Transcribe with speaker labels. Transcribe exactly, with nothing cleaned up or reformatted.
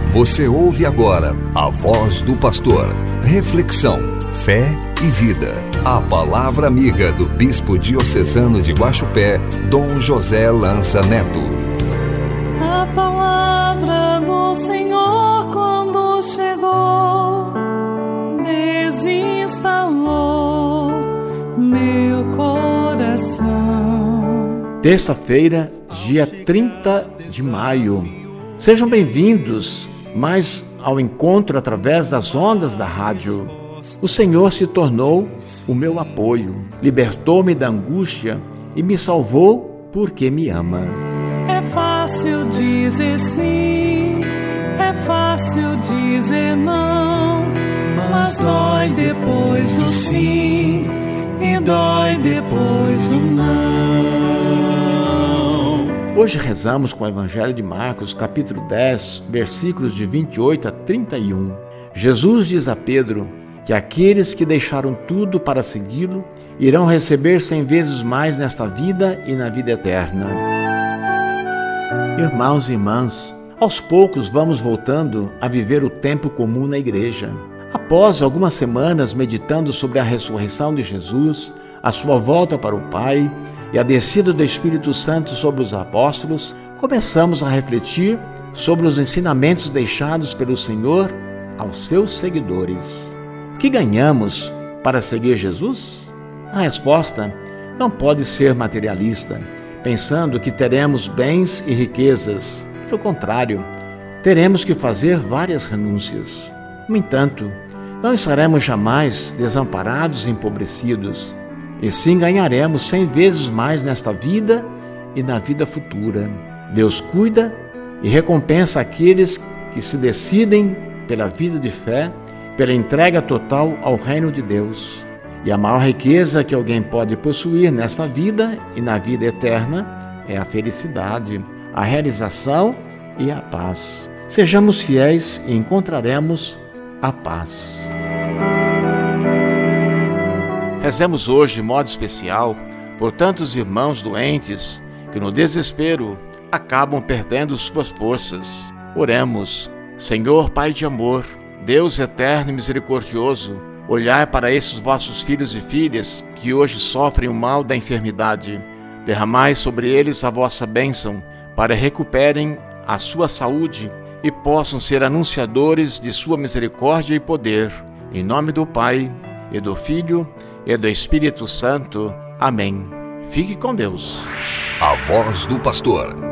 Speaker 1: Você ouve agora a voz do pastor. Reflexão, fé e vida. A palavra amiga do bispo diocesano de Guaxupé, Dom José Lança Neto.
Speaker 2: A palavra do Senhor quando chegou, desinstalou meu coração.
Speaker 3: Terça-feira, dia trinta de maio. Sejam bem-vindos mais ao encontro através das ondas da rádio. O Senhor se tornou o meu apoio, libertou-me da angústia e me salvou porque me ama.
Speaker 2: É fácil dizer sim, é fácil dizer não, mas dói depois do sim e dói depois do não.
Speaker 3: Hoje rezamos com o Evangelho de Marcos, capítulo dez, versículos de vinte e oito a trinta e um. Jesus diz a Pedro que aqueles que deixaram tudo para segui-lo irão receber cem vezes mais nesta vida e na vida eterna. Irmãos e irmãs, aos poucos vamos voltando a viver o tempo comum na igreja. Após algumas semanas meditando sobre a ressurreição de Jesus, a sua volta para o Pai e a descida do Espírito Santo sobre os apóstolos, começamos a refletir sobre os ensinamentos deixados pelo Senhor aos seus seguidores. O que ganhamos para seguir Jesus? A resposta não pode ser materialista, pensando que teremos bens e riquezas. Pelo contrário, teremos que fazer várias renúncias. No entanto, não estaremos jamais desamparados e empobrecidos, e sim ganharemos cem vezes mais nesta vida e na vida futura. Deus cuida e recompensa aqueles que se decidem pela vida de fé, pela entrega total ao reino de Deus. E a maior riqueza que alguém pode possuir nesta vida e na vida eterna é a felicidade, a realização e a paz. Sejamos fiéis e encontraremos a paz. Rezemos hoje de modo especial por tantos irmãos doentes que no desespero acabam perdendo suas forças. Oremos. Senhor Pai de amor, Deus eterno e misericordioso, olhai para esses vossos filhos e filhas que hoje sofrem o mal da enfermidade. Derramai sobre eles a vossa bênção para recuperem a sua saúde e possam ser anunciadores de sua misericórdia e poder. Em nome do Pai, e do Filho, e do Espírito Santo. Amém. Fique com Deus.
Speaker 1: A voz do pastor,